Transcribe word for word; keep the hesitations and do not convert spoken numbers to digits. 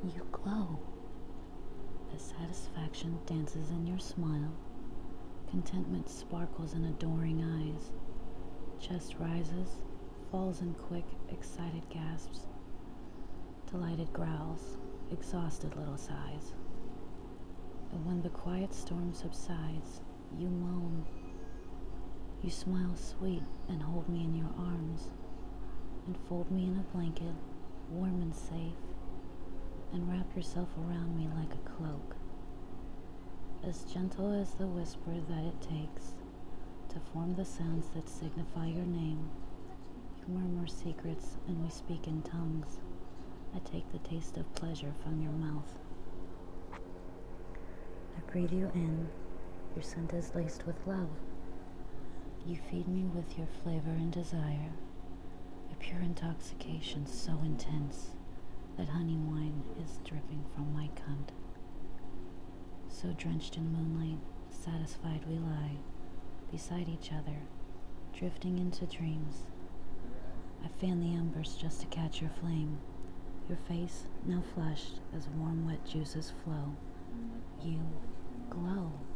You glow. As satisfaction dances in your smile, contentment sparkles in adoring eyes. Chest rises, falls in quick, excited gasps, delighted growls, exhausted little sighs. And when the quiet storm subsides, you moan. You smile sweet and hold me in your arms, and fold me in a blanket, warm and safe, and wrap yourself around me like a cloak. As gentle as the whisper that it takes to form the sounds that signify your name, you murmur secrets and we speak in tongues. I take the taste of pleasure from your mouth. I breathe you in, your scent is laced with love. You feed me with your flavor and desire, a pure intoxication so intense that honey wine is dripping from my cunt. So drenched in moonlight, satisfied we lie, beside each other, drifting into dreams. I fan the embers just to catch your flame, your face now flushed as warm wet juices flow. You glow.